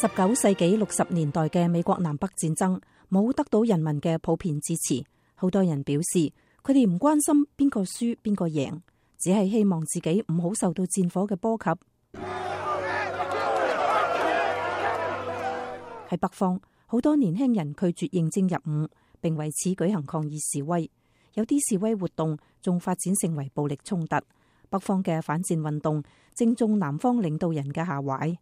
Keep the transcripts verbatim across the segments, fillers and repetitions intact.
十九世紀六十年代嘅美國南北戰爭冇得到人民嘅普遍支持，好多人表示佢哋唔關心邊個輸邊個贏，只係希望自己唔好受到戰火嘅波及。喺北方，好多年輕人拒絕應徵入伍，並為此舉行抗議示威，有啲示威活動仲發展成為暴力衝突。北方嘅反戰運動正中南方領導人嘅下懷。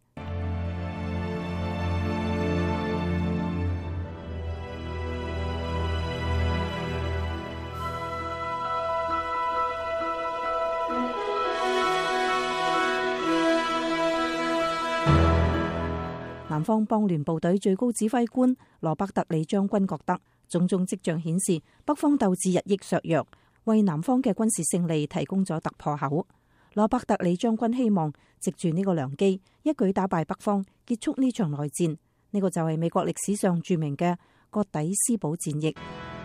南方邦聯部隊最高指揮官羅伯特里將軍覺得，種種跡象顯示北方鬥志日益削弱，為南方嘅軍事勝利提供咗突破口。羅伯特里將軍希望藉住呢個良機，一舉打敗北方，結束呢場內戰。呢、這個就係美國歷史上著名嘅葛底斯堡戰役。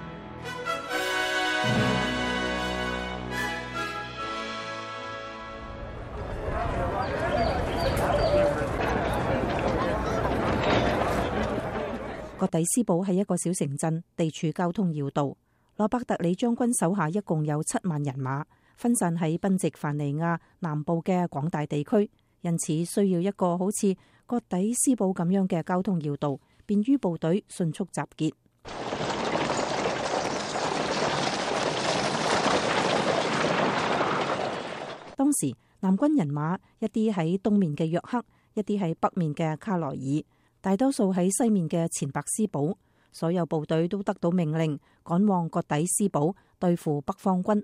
葛底斯堡係一個小城鎮，地處交通要道。羅伯特里將軍手下一共有七萬人馬，分散喺賓夕凡尼亞南部嘅廣大地區，因此需要一個好似葛底斯堡咁樣嘅交通要道，便於部隊迅速集結。當時南軍人馬一啲喺東面嘅約克，一啲喺北面嘅卡萊爾，大多數喺西面嘅前白斯堡，所有部隊都得到命令趕往葛底斯堡對付北方軍。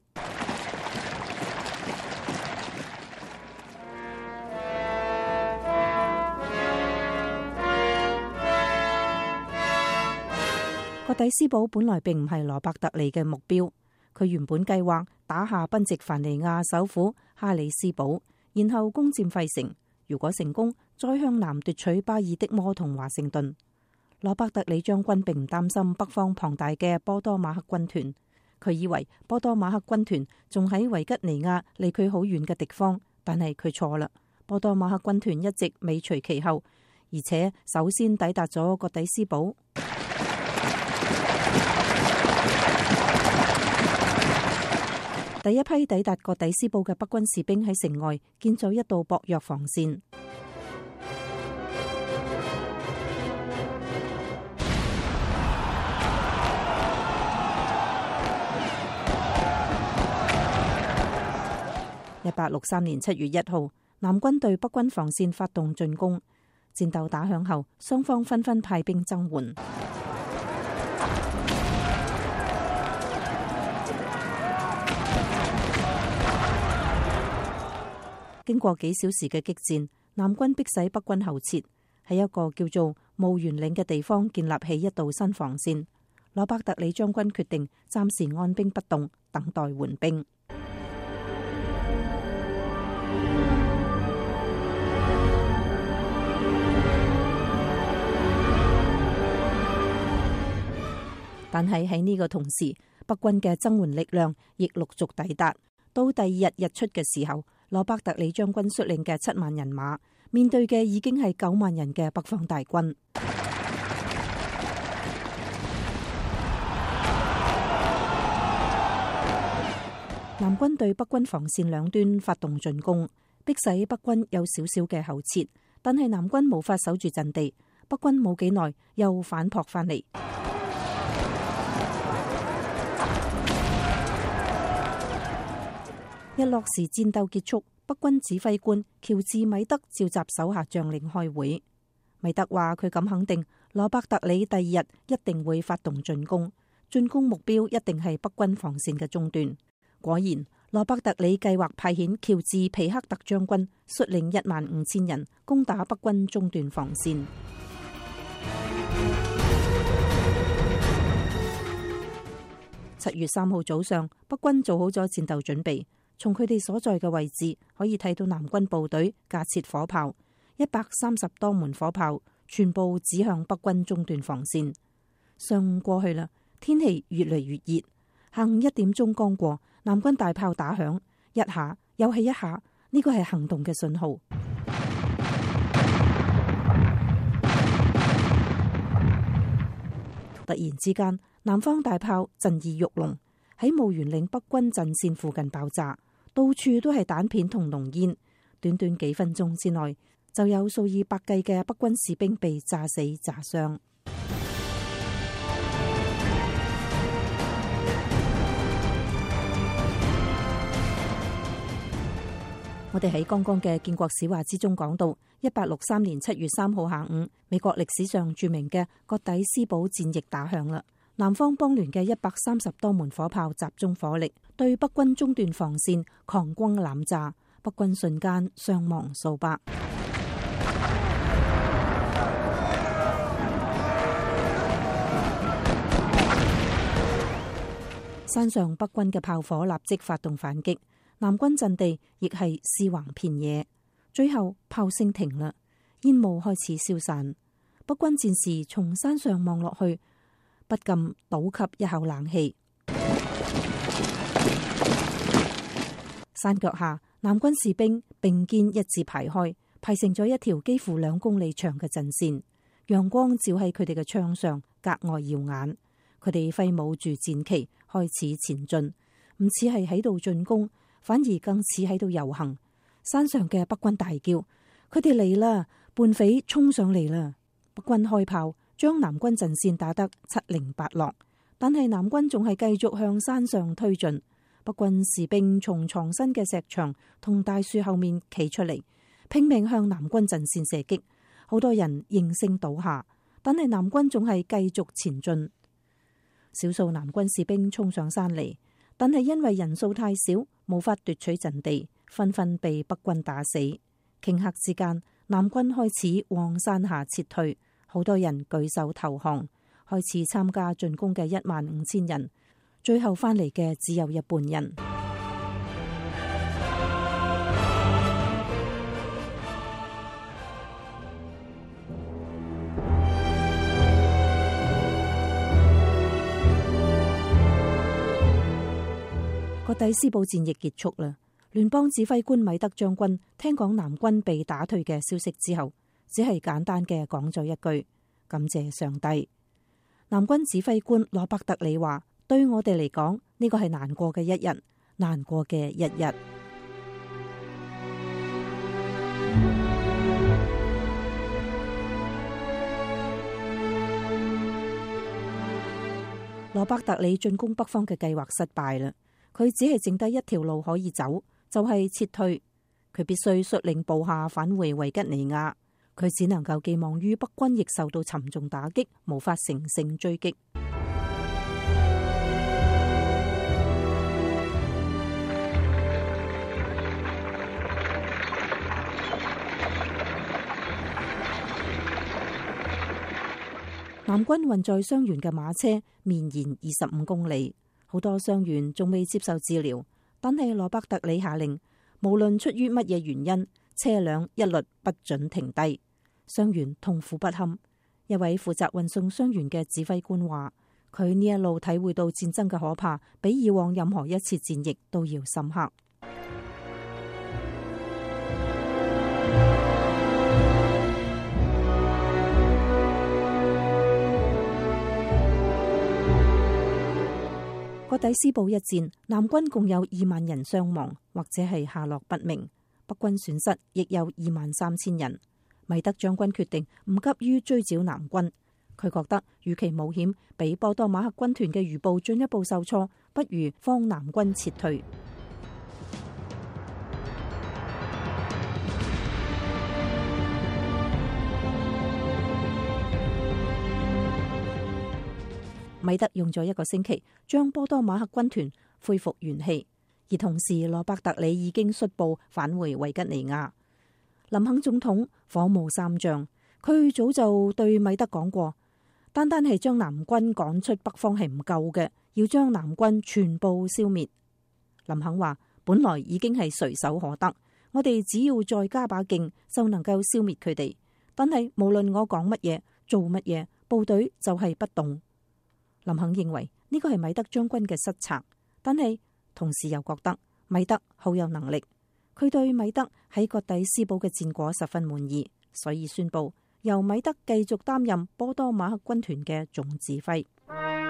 葛底斯堡本來並唔係羅伯特里嘅目標，佢原本計劃打下賓夕凡尼亞首府哈里斯堡，然後攻佔費城。如果成功，再向南奪取巴爾的摩同華盛頓。羅伯特里將軍並唔擔心北方龐大嘅波多馬克軍團，佢以為波多馬克軍團仲喺維吉尼亞離佢好遠嘅地方，但係佢錯啦。波多馬克軍團一直尾隨其後，而且首先抵達咗葛底斯堡。第一批抵達葛底斯堡嘅北軍士兵喺城外建造一道薄弱防線。一八六三年七月一號，南軍對北軍防線發動進攻，戰鬥打響後，雙方紛紛派兵增援。經過幾小時嘅激戰，南軍迫使北軍後撤，喺一個叫做墓園嶺嘅地方建立起一道新防線。羅伯特里將軍決定暫時按兵不動，等待援兵。但係喺呢個同時，北軍嘅增援力量亦陸續抵達。到第二日日出嘅時候，羅伯特里將軍率領嘅七萬人馬面對嘅已經係九萬人嘅北方大軍。南軍對北軍防線兩端發動進攻，迫使北軍有少少嘅後撤，但係南軍無法守住陣地，北軍冇幾耐又反撲翻嚟。日落時戰鬥結束，北軍指揮官喬治米德召集手下將領開會。米德話佢敢肯定羅伯特里第二日一定會發動進攻，進攻目標一定係北軍防線嘅中段。果然，羅伯特里計劃派遣喬治皮克特將軍率領一萬五千人攻打北軍中段防線。七月三號早上，北軍做好咗戰鬥準備。從佢哋所在嘅位置可以睇到南軍部隊架設火炮，一百三十多門火炮全部指向北軍中段防線。上午過去啦，天氣越嚟越熱。下午一點鐘剛過，南軍大炮打響，一下又係一下，呢個係行動嘅信號。 突然之間，南方大炮震耳欲聾，喺墓園嶺北軍陣線附近爆炸，到處都係彈片同濃煙。短短幾分鐘之內，就有數以百計嘅北軍士兵被炸死炸傷。我哋喺剛剛嘅建國史話之中講到，一八六三年七月三號下午，美國歷史上著名嘅葛底斯堡戰役打響啦。南方邦聯嘅一百三十多門火炮集中火力，對北軍中段防線狂轟濫炸，北軍瞬間傷亡數百。山上北軍嘅炮火立即發動反擊。南軍陣地亦係屍橫遍野，最後炮聲停啦，煙霧開始消散。北軍戰士從山上望落去，不禁倒吸一口冷氣。山腳下，南軍士兵並肩一字排開，排成咗一條幾乎兩公里長嘅陣線。陽光照喺佢哋嘅槍上，格外耀眼。佢哋揮舞住戰旗，開始前進，唔似係喺度進攻，反而更似喺度遊行。山上嘅北軍大叫：佢哋嚟啦！叛匪衝上嚟啦！北軍開炮，將南軍陣線打得七零八落。但係南軍仲係繼續向山上推進。北軍士兵從藏身嘅石牆同大樹後面企出嚟，拼命向南軍陣線射擊。好多人應聲倒下，但係南軍仲係繼續前進。少數南軍士兵衝上山嚟，但係因為人數太少，無法奪取陣地，紛紛被北軍打死。頃刻之間，南軍開始往山下撤退，好多人舉手投降，開始參加進攻嘅一萬五千人，最後翻嚟嘅只有一半人。葛底斯堡戰役結束啦。聯邦指揮官米德將軍聽講南軍被打退嘅消息之後，只係簡單嘅講咗一句：感謝上帝。南軍指揮官羅伯特里話：對我哋嚟講，呢個係難過嘅一日，難過嘅一日。羅伯特里進攻北方嘅計劃失敗啦。佢只係剩低一條路可以走，就係撤退。佢必須率領部下返回維吉尼亞。佢只能夠寄望於北軍亦受到沉重打擊，無法乘勝追擊。南軍運載傷員嘅馬車綿延二十五公里。好多傷員仲未接受治療，但係羅伯特里下令，無論出於乜嘢原因，車輛一律不准停低。傷員痛苦不堪。一位負責運送傷員嘅指揮官話：佢呢一路體會到戰爭嘅可怕，比以往任何一次戰役都要深刻。葛底斯堡一戰，南軍共有二萬人傷亡，或者係下落不明。北軍損失亦有二萬三千人。米德將軍決定唔急於追剿南軍，佢覺得與其冒險俾波多馬克軍團嘅餘部進一步受挫，不如放南軍撤退。米德用咗一個星期，將波多馬克軍團恢復元氣，而同時羅伯特里已經率部返回維吉尼亞。林肯總統火冒三丈，佢早就對米德講過，單單係將南軍趕出北方係唔夠嘅，要將南軍全部消滅。林肯話：本來已經係隨手可得，我哋只要再加把勁就能夠消滅佢哋。但係無論我講乜嘢，做乜嘢，部隊就係不動。林肯認為呢個係米德將軍嘅失策，但係同時又覺得米德好有能力。佢對米德喺葛底斯堡嘅戰果十分滿意，所以宣布由米德繼續擔任波多馬克軍團嘅總指揮。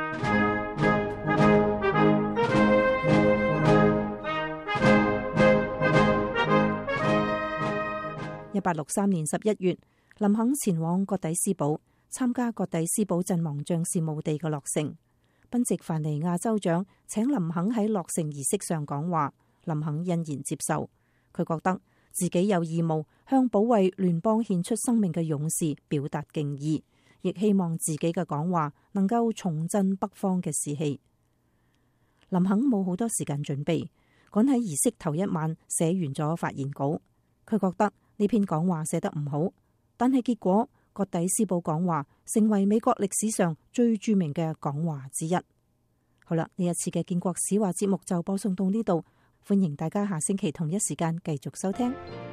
一八六三年十一月，林肯前往葛底斯堡參加葛底斯堡陣亡將士墓地嘅落成。賓夕凡尼亞州長請林肯喺落成儀式上講話，林肯欣然接受。佢覺得自己有義務向保衛聯邦獻出生命嘅勇士表達敬意，亦希望自己嘅講話能夠重振北方嘅士氣。林肯冇好多時間準備，趕喺儀式頭一晚寫完咗發言稿。佢覺得呢篇講話寫得唔好，但係結果葛底斯堡講話成為美國歷史上最著名嘅講話之一。好啦，呢一次嘅建國史話節目就播送到呢度，歡迎大家下星期同一時間繼續收聽。